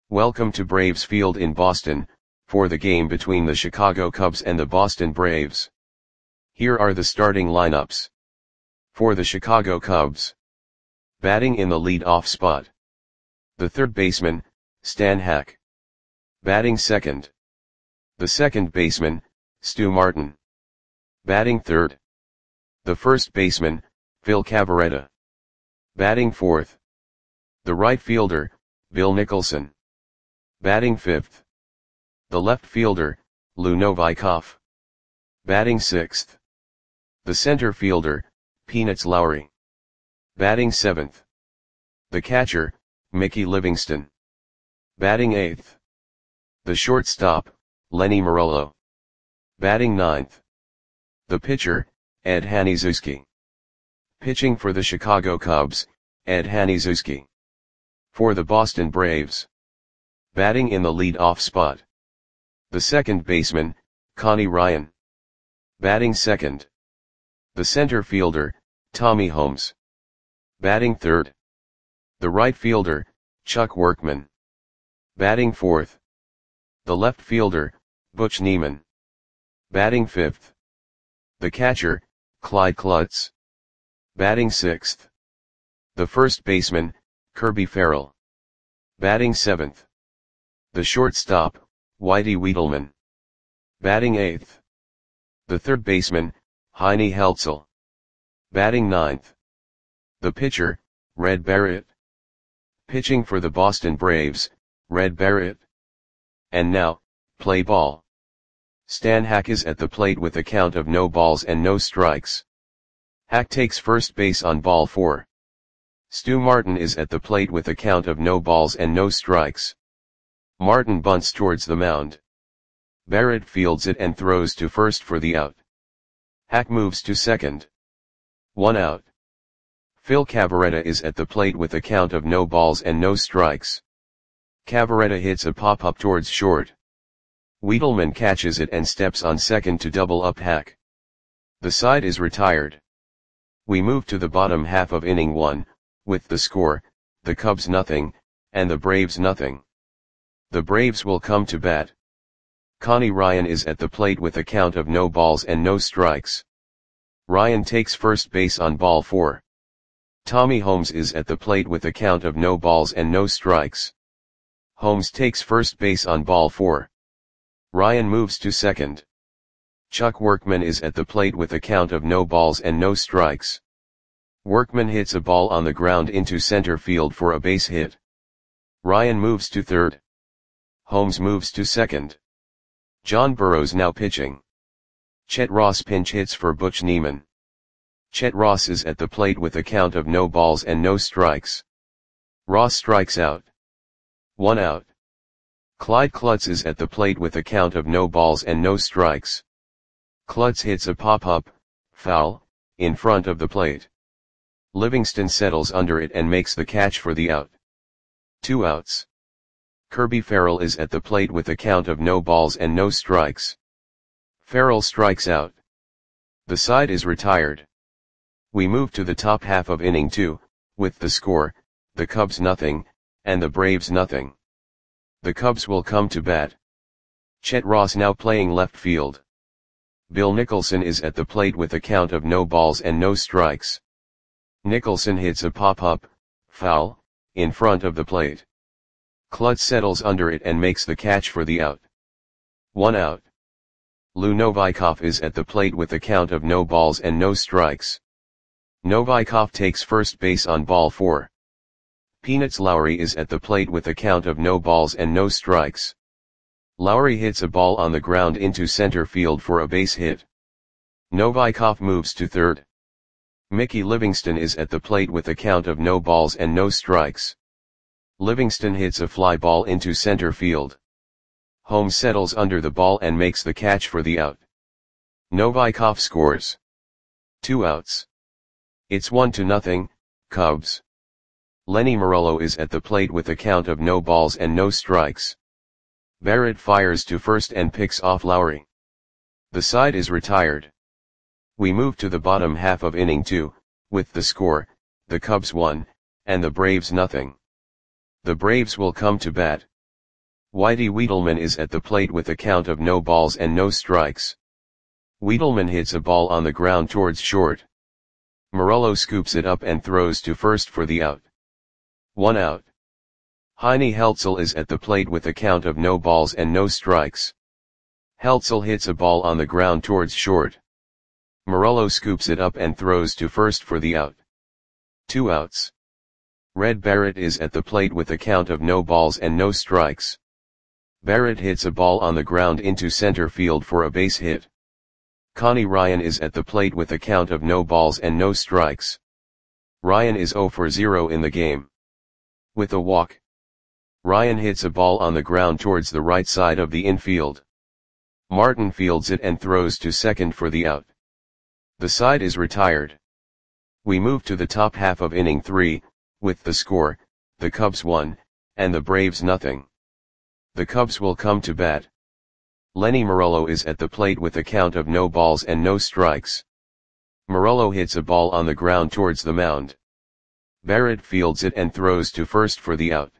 Welcome to Braves Field in Boston, for the game between the Chicago Cubs and the Boston Braves. Here are the starting lineups. For the Chicago Cubs. Batting in the lead-off spot. The third baseman, Stan Hack. Batting second. The second baseman, Stu Martin. Batting third. The first baseman, Phil Cavarretta. Batting fourth. The right fielder, Bill Nicholson. Batting fifth. The left fielder, Lou Novikov. Batting sixth. The center fielder, Peanuts Lowry. Batting seventh. The catcher, Mickey Livingston. Batting eighth. The shortstop, Lenny Marollo. Batting ninth. The pitcher, Ed Haniszewski. Pitching for the Chicago Cubs, Ed Haniszewski. For the Boston Braves. Batting in the lead-off spot. The second baseman, Connie Ryan. Batting second. The center fielder, Tommy Holmes. Batting third. The right fielder, Chuck Workman. Batting fourth. The left fielder, Butch Neiman. Batting fifth. The catcher, Clyde Klutz. Batting sixth. The first baseman, Kirby Farrell. Batting seventh. The shortstop, Whitey Wiedelman. Batting eighth. The third baseman, Heine Heltzel. Batting ninth. The pitcher, Red Barrett. Pitching for the Boston Braves, Red Barrett. And now, play ball. Stan Hack is at the plate with a count of no balls and no strikes. Hack takes first base on ball 4. Stu Martin is at the plate with a count of no balls and no strikes. Martin bunts towards the mound. Barrett fields it and throws to first for the out. Hack moves to second. 1 out. Phil Cavarretta is at the plate with a count of no balls and no strikes. Cavarretta hits a pop-up towards short. Wiedelman catches it and steps on second to double up Hack. The side is retired. We move to the bottom half of inning 1, with the score, the Cubs nothing, and the Braves nothing. The Braves will come to bat. Connie Ryan is at the plate with a count of no balls and no strikes. Ryan takes first base on ball 4. Tommy Holmes is at the plate with a count of no balls and no strikes. Holmes takes first base on ball 4. Ryan moves to second. Chuck Workman is at the plate with a count of no balls and no strikes. Workman hits a ball on the ground into center field for a base hit. Ryan moves to third. Holmes moves to second. John Burroughs now pitching. Chet Ross pinch hits for Butch Neiman. Chet Ross is at the plate with a count of no balls and no strikes. Ross strikes out. 1 out. Clyde Klutz is at the plate with a count of no balls and no strikes. Klutz hits a pop-up, foul, in front of the plate. Livingston settles under it and makes the catch for the out. 2 outs. Kirby Farrell is at the plate with a count of no balls and no strikes. Farrell strikes out. The side is retired. We move to the top half of inning 2, with the score, the Cubs nothing, and the Braves nothing. The Cubs will come to bat. Chet Ross now playing left field. Bill Nicholson is at the plate with a count of no balls and no strikes. Nicholson hits a pop-up, foul, in front of the plate. Klutz settles under it and makes the catch for the out. 1 out. Lou Novikov is at the plate with a count of no balls and no strikes. Novikov takes first base on ball 4. Peanuts Lowry is at the plate with a count of no balls and no strikes. Lowry hits a ball on the ground into center field for a base hit. Novikov moves to third. Mickey Livingston is at the plate with a count of no balls and no strikes. Livingston hits a fly ball into center field. Holmes settles under the ball and makes the catch for the out. Novikov scores. 2 outs. It's 1-0, Cubs. Lenny Marollo is at the plate with a count of no balls and no strikes. Barrett fires to first and picks off Lowry. The side is retired. We move to the bottom half of inning 2, with the score, the Cubs 1, and the Braves nothing. The Braves will come to bat. Whitey Wiedelman is at the plate with a count of no balls and no strikes. Wiedelman hits a ball on the ground towards short. Morello scoops it up and throws to first for the out. 1 out. Heine Heltzel is at the plate with a count of no balls and no strikes. Heltzel hits a ball on the ground towards short. Morello scoops it up and throws to first for the out. 2 outs. Red Barrett is at the plate with a count of no balls and no strikes. Barrett hits a ball on the ground into center field for a base hit. Connie Ryan is at the plate with a count of no balls and no strikes. Ryan is 0 for 0 in the game. With a walk, Ryan hits a ball on the ground towards the right side of the infield. Martin fields it and throws to second for the out. The side is retired. We move to the top half of inning 3, with the score, the Cubs 1, and the Braves nothing. The Cubs will come to bat. Lenny Morello is at the plate with a count of no balls and no strikes. Morello hits a ball on the ground towards the mound. Barrett fields it and throws to first for the out.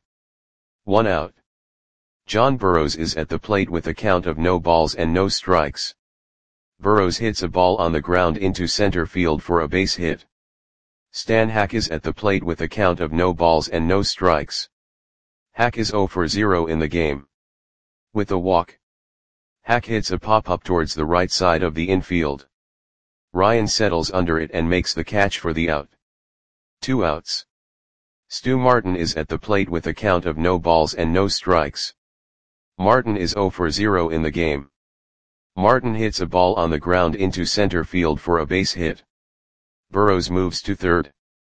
1 out. John Burroughs is at the plate with a count of no balls and no strikes. Burroughs hits a ball on the ground into center field for a base hit. Stan Hack is at the plate with a count of no balls and no strikes. Hack is 0 for 0 in the game. With a walk, Hack hits a pop-up towards the right side of the infield. Ryan settles under it and makes the catch for the out. 2 outs. Stu Martin is at the plate with a count of no balls and no strikes. Martin is 0 for 0 in the game. Martin hits a ball on the ground into center field for a base hit. Burroughs moves to third.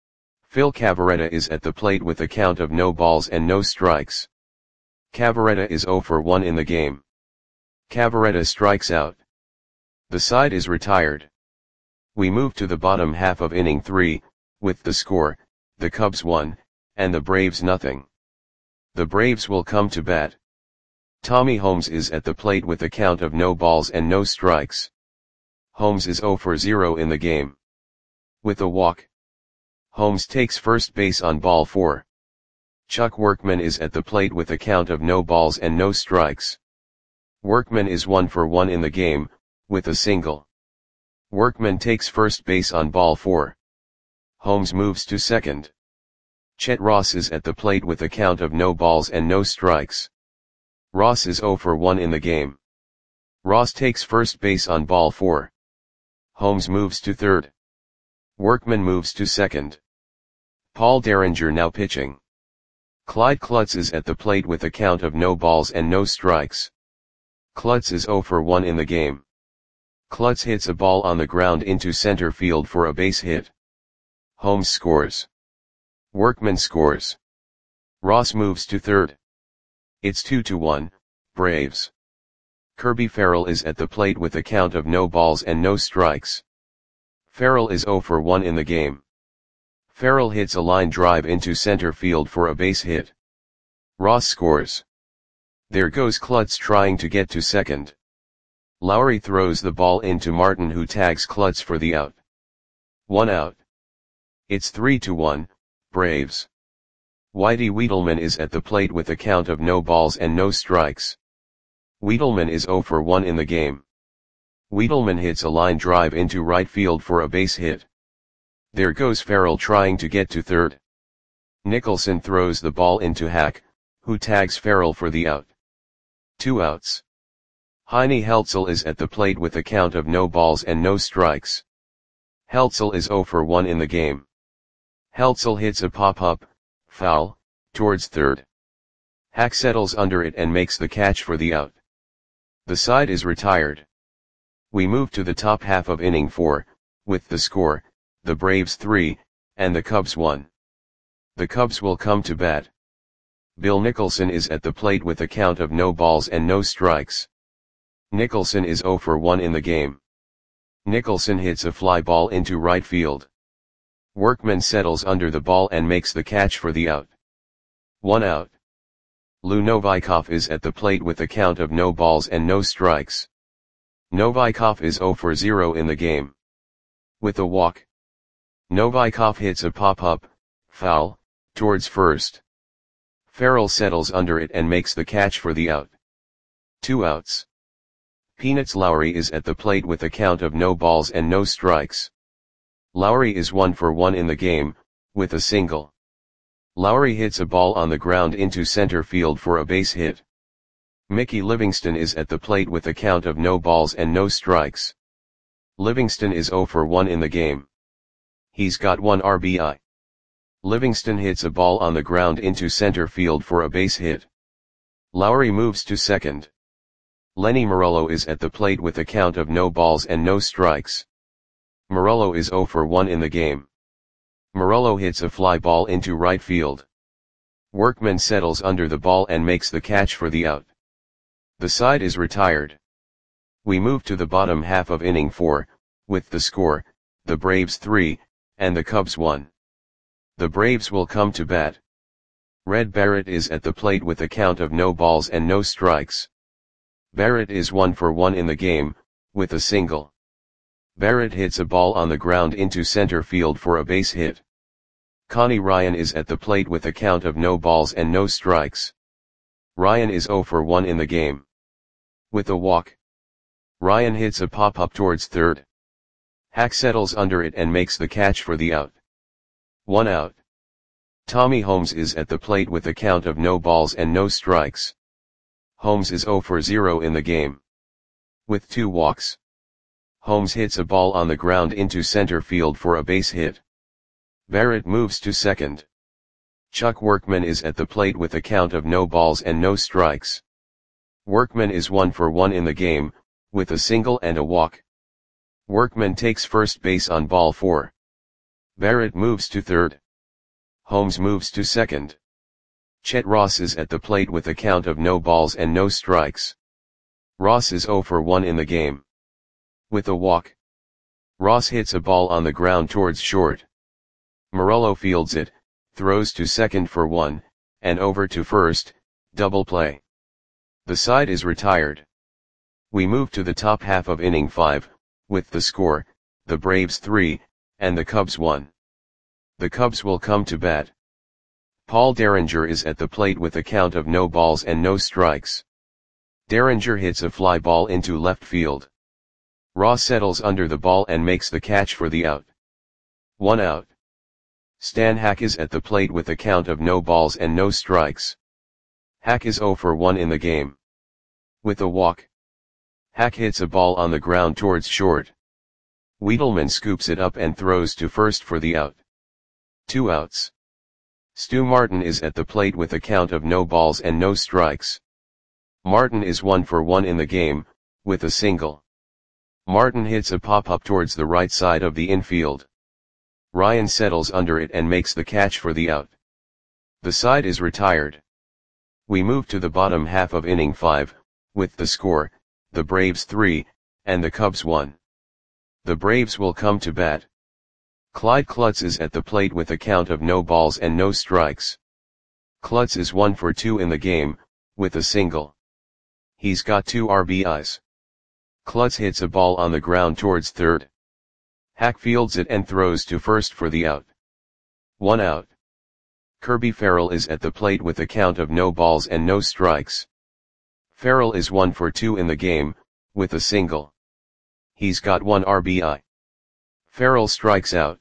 Phil Cavarretta is at the plate with a count of no balls and no strikes. Cavarretta is 0 for 1 in the game. Cavarretta strikes out. The side is retired. We move to the bottom half of inning 3, with the score, the Cubs 1, and the Braves nothing. The Braves will come to bat. Tommy Holmes is at the plate with a count of no balls and no strikes. Holmes is 0 for 0 in the game. With a walk, Holmes takes first base on ball 4. Chuck Workman is at the plate with a count of no balls and no strikes. Workman is 1 for 1 in the game, with a single. Workman takes first base on ball 4. Holmes moves to second. Chet Ross is at the plate with a count of no balls and no strikes. Ross is 0 for 1 in the game. Ross takes first base on ball 4. Holmes moves to third. Workman moves to second. Paul Derringer now pitching. Clyde Klutz is at the plate with a count of no balls and no strikes. Klutz is 0 for 1 in the game. Klutz hits a ball on the ground into center field for a base hit. Holmes scores. Workman scores. Ross moves to third. It's 2-1, Braves. Kirby Farrell is at the plate with a count of no balls and no strikes. Farrell is 0 for 1 in the game. Farrell hits a line drive into center field for a base hit. Ross scores. There goes Klutz trying to get to second. Lowry throws the ball into Martin, who tags Klutz for the out. 1 out. It's 3-1, Braves. Whitey Wiedelman is at the plate with a count of no balls and no strikes. Wiedelman is 0 for 1 in the game. Wiedelman hits a line drive into right field for a base hit. There goes Farrell trying to get to third. Nicholson throws the ball into Hack, who tags Farrell for the out. 2 outs. Heine Heltzel is at the plate with a count of no balls and no strikes. Heltzel is 0 for 1 in the game. Heltzel hits a pop-up, foul, towards third. Hack settles under it and makes the catch for the out. The side is retired. We move to the top half of inning 4, with the score, the Braves 3, and the Cubs 1. The Cubs will come to bat. Bill Nicholson is at the plate with a count of no balls and no strikes. Nicholson is 0 for 1 in the game. Nicholson hits a fly ball into right field. Workman settles under the ball and makes the catch for the out. 1 out. Lou Novikov is at the plate with a count of no balls and no strikes. Novikov is 0 for 0 in the game. With a walk, Novikov hits a pop-up, foul, towards first. Farrell settles under it and makes the catch for the out. 2 outs. Peanuts Lowry is at the plate with a count of no balls and no strikes. Lowry is 1 for 1 in the game, with a single. Lowry hits a ball on the ground into center field for a base hit. Mickey Livingston is at the plate with a count of no balls and no strikes. Livingston is 0 for 1 in the game. He's got 1 RBI. Livingston hits a ball on the ground into center field for a base hit. Lowry moves to second. Lenny Morello is at the plate with a count of no balls and no strikes. Morello is 0 for 1 in the game. Morello hits a fly ball into right field. Workman settles under the ball and makes the catch for the out. The side is retired. We move to the bottom half of inning 4, with the score, the Braves 3, and the Cubs 1. The Braves will come to bat. Red Barrett is at the plate with a count of no balls and no strikes. Barrett is 1 for 1 in the game, with a single. Barrett hits a ball on the ground into center field for a base hit. Connie Ryan is at the plate with a count of no balls and no strikes. Ryan is 0 for 1 in the game. With a walk. Ryan hits a pop-up towards third. Hack settles under it and makes the catch for the out. 1 out. Tommy Holmes is at the plate with a count of no balls and no strikes. Holmes is 0 for 0 in the game. With 2 walks. Holmes hits a ball on the ground into center field for a base hit. Barrett moves to second. Chuck Workman is at the plate with a count of no balls and no strikes. Workman is 1 for 1 in the game, with a single and a walk. Workman takes first base on ball 4. Barrett moves to third. Holmes moves to second. Chet Ross is at the plate with a count of no balls and no strikes. Ross is 0 for 1 in the game. With a walk. Ross hits a ball on the ground towards short. Morello fields it, throws to second for 1, and over to first, double play. The side is retired. We move to the top half of inning 5, with the score, the Braves 3, and the Cubs 1. The Cubs will come to bat. Paul Derringer is at the plate with a count of no balls and no strikes. Derringer hits a fly ball into left field. Ross settles under the ball and makes the catch for the out. 1 out. Stan Hack is at the plate with a count of no balls and no strikes. Hack is 0 for 1 in the game. With a walk. Hack hits a ball on the ground towards short. Wiedelman scoops it up and throws to first for the out. 2 outs. Stu Martin is at the plate with a count of no balls and no strikes. Martin is 1 for 1 in the game, with a single. Martin hits a pop-up towards the right side of the infield. Ryan settles under it and makes the catch for the out. The side is retired. We move to the bottom half of inning 5, with the score, the Braves 3, and the Cubs 1. The Braves will come to bat. Clyde Klutz is at the plate with a count of no balls and no strikes. Klutz is 1 for 2 in the game, with a single. He's got 2 RBIs. Klutz hits a ball on the ground towards third. Hack fields it and throws to first for the out. 1 out. Kirby Farrell is at the plate with a count of no balls and no strikes. Farrell is 1 for 2 in the game, with a single. He's got 1 RBI. Farrell strikes out.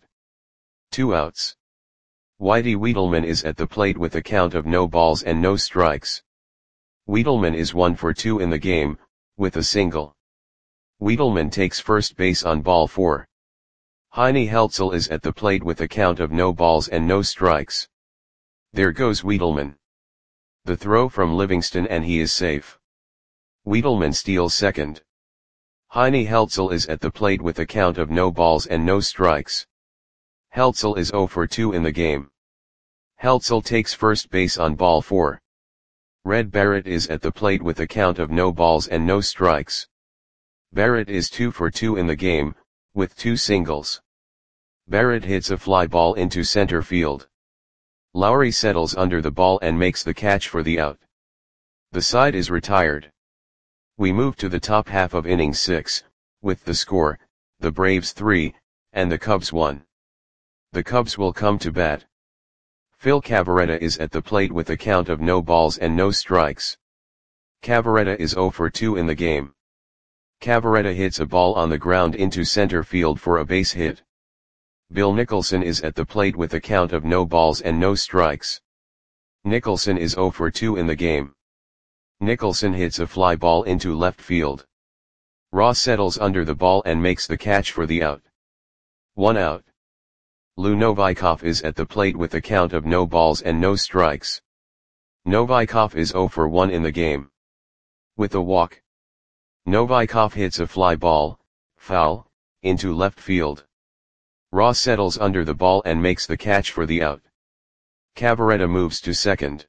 2 outs. Whitey Wiedelman is at the plate with a count of no balls and no strikes. Wiedelman is 1 for 2 in the game, with a single. Wiedelman takes first base on ball 4. Heine Heltzel is at the plate with a count of no balls and no strikes. There goes Wiedelman. The throw from Livingston and he is safe. Wiedelman steals second. Heine Heltzel is at the plate with a count of no balls and no strikes. Heltzel is 0 for 2 in the game. Heltzel takes first base on ball 4. Red Barrett is at the plate with a count of no balls and no strikes. Barrett is 2 for 2 in the game, with 2 singles. Barrett hits a fly ball into center field. Lowry settles under the ball and makes the catch for the out. The side is retired. We move to the top half of inning 6, with the score, the Braves 3, and the Cubs 1. The Cubs will come to bat. Phil Cavarretta is at the plate with a count of no balls and no strikes. Cavarretta is 0 for 2 in the game. Cavarretta hits a ball on the ground into center field for a base hit. Bill Nicholson is at the plate with a count of no balls and no strikes. Nicholson is 0 for 2 in the game. Nicholson hits a fly ball into left field. Ross settles under the ball and makes the catch for the out. 1 out. Lou Novikov is at the plate with a count of no balls and no strikes. Novikov is 0 for 1 in the game. With a walk, Novikov hits a fly ball, foul, into left field. Ross settles under the ball and makes the catch for the out. Cavarretta moves to second.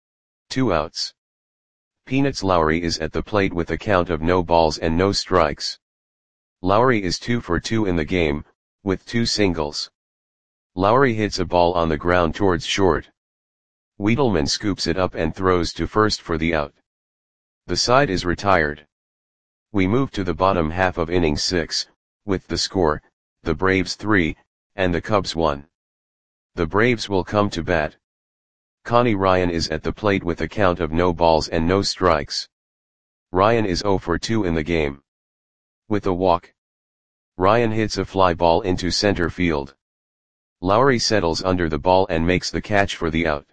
2 outs. Peanuts Lowry is at the plate with a count of no balls and no strikes. Lowry is 2 for 2 in the game, with 2 singles. Lowry hits a ball on the ground towards short. Wiedelman scoops it up and throws to first for the out. The side is retired. We move to the bottom half of inning 6, with the score, the Braves 3, and the Cubs 1. The Braves will come to bat. Connie Ryan is at the plate with a count of no balls and no strikes. Ryan is 0 for 2 in the game. With a walk, Ryan hits a fly ball into center field. Lowry settles under the ball and makes the catch for the out.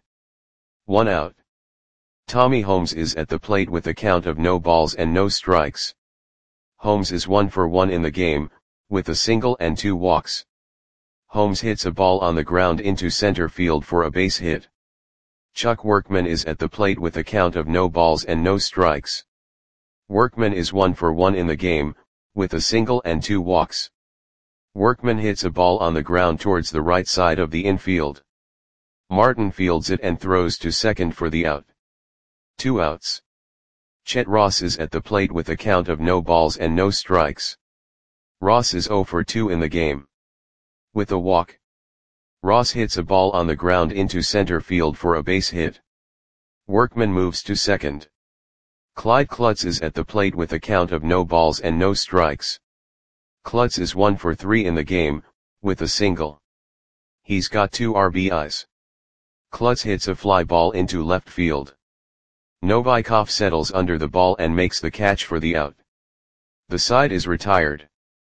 1 out. Tommy Holmes is at the plate with a count of no balls and no strikes. Holmes is 1 for 1 in the game, with a single and 2 walks. Holmes hits a ball on the ground into center field for a base hit. Chuck Workman is at the plate with a count of no balls and no strikes. Workman is 1 for 1 in the game, with a single and 2 walks. Workman hits a ball on the ground towards the right side of the infield. Martin fields it and throws to second for the out. 2 outs. Chet Ross is at the plate with a count of no balls and no strikes. Ross is 0 for 2 in the game. With a walk, Ross hits a ball on the ground into center field for a base hit. Workman moves to second. Clyde Klutz is at the plate with a count of no balls and no strikes. Klutz is 1 for 3 in the game, with a single. He's got 2 RBIs. Klutz hits a fly ball into left field. Novikov settles under the ball and makes the catch for the out. The side is retired.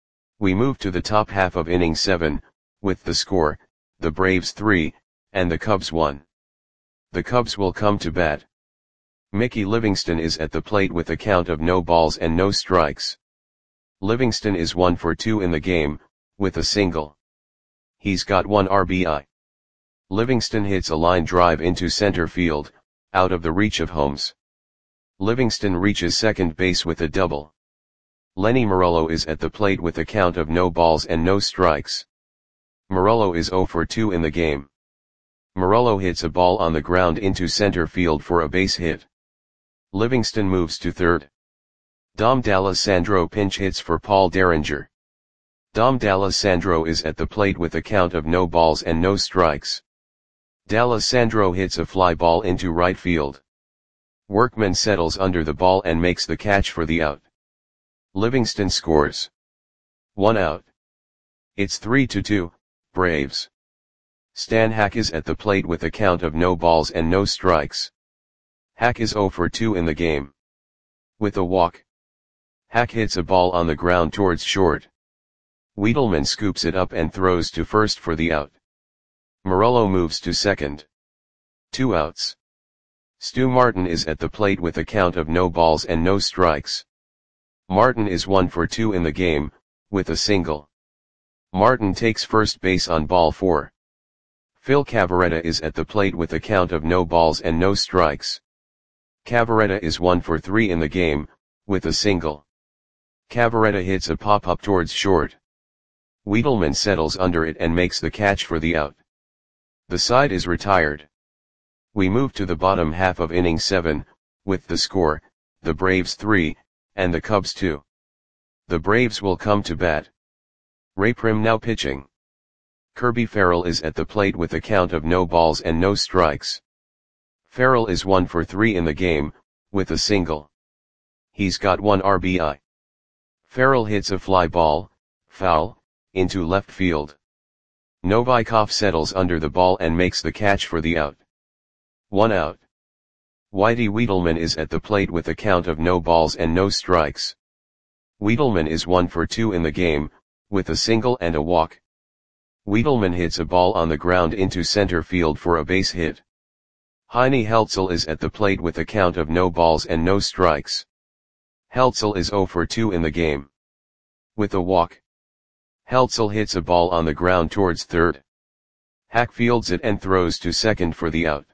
We move to the top half of inning 7, with the score, the Braves 3, and the Cubs 1. The Cubs will come to bat. Mickey Livingston is at the plate with a count of no balls and no strikes. Livingston is 1 for 2 in the game, with a single. He's got 1 RBI. Livingston hits a line drive into center field, out of the reach of Holmes. Livingston reaches second base with a double. Lenny Morello is at the plate with a count of no balls and no strikes. Morello is 0 for 2 in the game. Morello hits a ball on the ground into center field for a base hit. Livingston moves to third. Dom D'Alessandro pinch hits for Paul Derringer. Dom D'Alessandro is at the plate with a count of no balls and no strikes. D'Alessandro hits a fly ball into right field. Workman settles under the ball and makes the catch for the out. Livingston scores. 1 out. It's 3-2, Braves. Stan Hack is at the plate with a count of no balls and no strikes. Hack is 0 for 2 in the game. With a walk, Hack hits a ball on the ground towards short. Wiedelman scoops it up and throws to first for the out. Morello moves to second. 2 outs. Stu Martin is at the plate with a count of no balls and no strikes. Martin is 1 for 2 in the game, with a single. Martin takes first base on ball 4. Phil Cavarretta is at the plate with a count of no balls and no strikes. Cavarretta is 1 for 3 in the game, with a single. Cavarretta hits a pop-up towards short. Wiedelman settles under it and makes the catch for the out. The side is retired. We move to the bottom half of inning 7, with the score, the Braves 3, and the Cubs 2. The Braves will come to bat. Ray Prim now pitching. Kirby Farrell is at the plate with a count of no balls and no strikes. Farrell is 1 for 3 in the game, with a single. He's got 1 RBI. Farrell hits a fly ball, foul, into left field. Novikov settles under the ball and makes the catch for the out. 1 out. Whitey Wiedelman is at the plate with a count of no balls and no strikes. Wiedelman is 1 for 2 in the game, with a single and a walk. Wiedelman hits a ball on the ground into center field for a base hit. Heine Heltzel is at the plate with a count of no balls and no strikes. Heltzel is 0 for 2 in the game. With a walk. Heltzel hits a ball on the ground towards third. Hack fields it and throws to second for the out.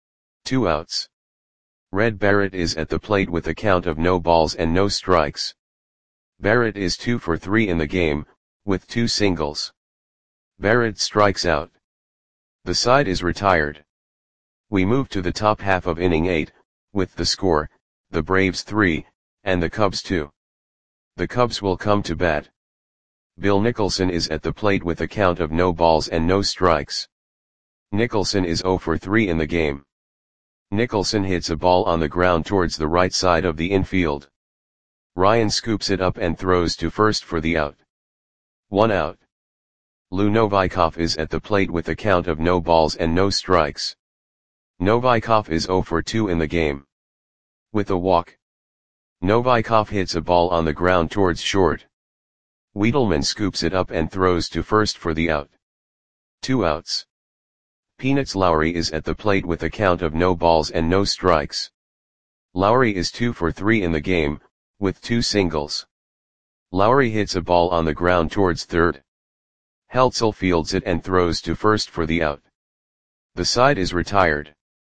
2 outs. Red Barrett is at the plate with a count of no balls and no strikes. Barrett is 2 for 3 in the game, with 2 singles. Barrett strikes out. The side is retired. We move to the top half of inning 8, with the score, the Braves 3, and the Cubs 2. The Cubs will come to bat. Bill Nicholson is at the plate with a count of no balls and no strikes. Nicholson is 0 for 3 in the game. Nicholson hits a ball on the ground towards the right side of the infield. Ryan scoops it up and throws to first for the out. 1 out. Lou Novikov is at the plate with a count of no balls and no strikes. Novikov is 0 for 2 in the game. With a walk. Novikov hits a ball on the ground towards short. Wiedelman scoops it up and throws to first for the out. 2 outs. Peanuts Lowry is at the plate with a count of no balls and no strikes. Lowry is 2 for 3 in the game, with 2 singles. Lowry hits a ball on the ground towards third. Heltzel fields it and throws to first for the out. The side is retired.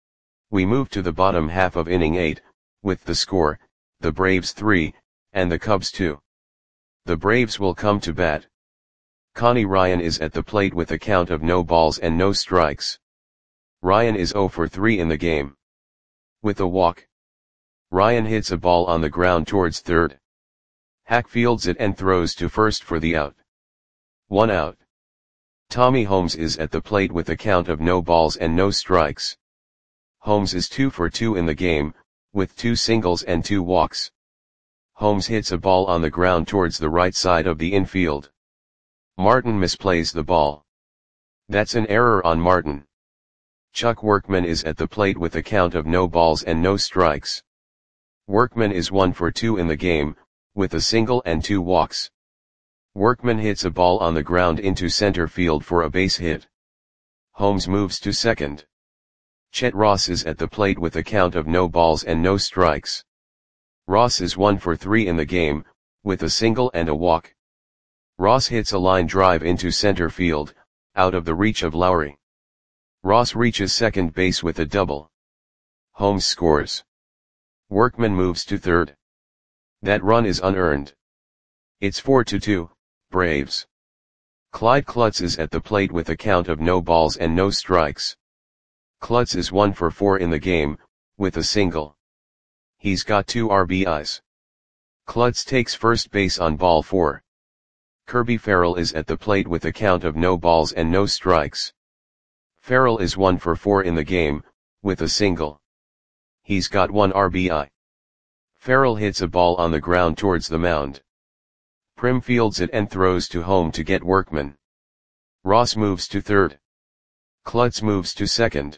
We move to the bottom half of inning 8, with the score, the Braves 3, and the Cubs 2. The Braves will come to bat. Connie Ryan is at the plate with a count of no balls and no strikes. Ryan is 0 for 3 in the game. With a walk. Ryan hits a ball on the ground towards third. Hack fields it and throws to first for the out. 1 out. Tommy Holmes is at the plate with a count of no balls and no strikes. Holmes is 2 for 2 in the game, with 2 singles and 2 walks. Holmes hits a ball on the ground towards the right side of the infield. Martin misplays the ball. That's an error on Martin. Chuck Workman is at the plate with a count of no balls and no strikes. Workman is 1 for 2 in the game, with a single and 2 walks. Workman hits a ball on the ground into center field for a base hit. Holmes moves to second. Chet Ross is at the plate with a count of no balls and no strikes. Ross is 1 for 3 in the game, with a single and a walk. Ross hits a line drive into center field, out of the reach of Lowry. Ross reaches second base with a double. Holmes scores. Workman moves to third. That run is unearned. It's 4-2, Braves. Clyde Klutz is at the plate with a count of no balls and no strikes. Klutz is 1 for 4 in the game, with a single. He's got 2 RBIs. Klutz takes first base on ball 4. Kirby Farrell is at the plate with a count of no balls and no strikes. Farrell is 1 for 4 in the game, with a single. He's got 1 RBI. Farrell hits a ball on the ground towards the mound. Prim fields it and throws to home to get Workman. Ross moves to third. Klutz moves to second.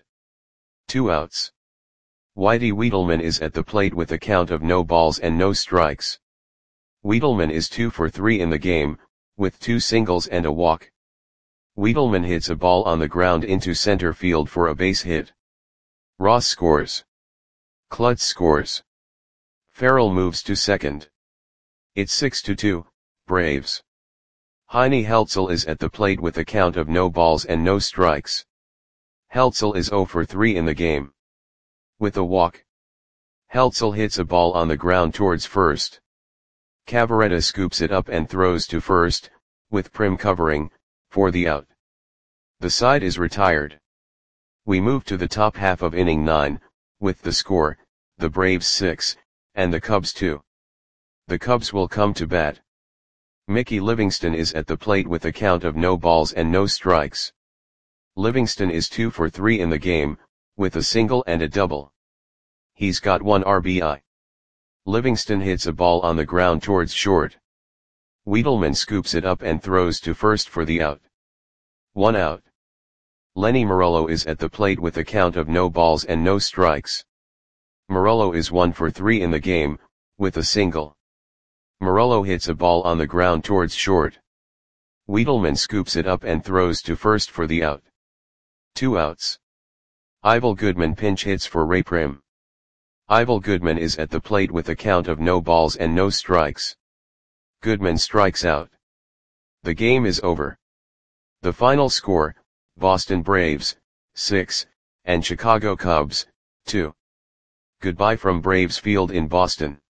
2 outs. Whitey Wiedelman is at the plate with a count of no balls and no strikes. Wiedelman is 2 for 3 in the game, with 2 singles and a walk. Wiedelman hits a ball on the ground into center field for a base hit. Ross scores. Klutz scores. Farrell moves to second. It's 6-2, Braves. Heine Heltzel is at the plate with a count of no balls and no strikes. Heltzel is 0 for 3 in the game. With a walk. Heltzel hits a ball on the ground towards first. Cavaretta scoops it up and throws to first, with Prim covering, for the out. The side is retired. We move to the top half of inning 9, with the score, the Braves 6, and the Cubs 2. The Cubs will come to bat. Mickey Livingston is at the plate with a count of no balls and no strikes. Livingston is 2 for 3 in the game, with a single and a double. He's got 1 RBI. Livingston hits a ball on the ground towards short. Wiedelman scoops it up and throws to first for the out. 1 out. Lenny Morello is at the plate with a count of no balls and no strikes. Morello is 1 for 3 in the game, with a single. Morello hits a ball on the ground towards short. Wiedelman scoops it up and throws to first for the out. 2 outs. Ivel Goodman pinch hits for Ray Prim. Ivel Goodman is at the plate with a count of no balls and no strikes. Goodman strikes out. The game is over. The final score, Boston Braves, 6, and Chicago Cubs, 2. Goodbye from Braves Field in Boston.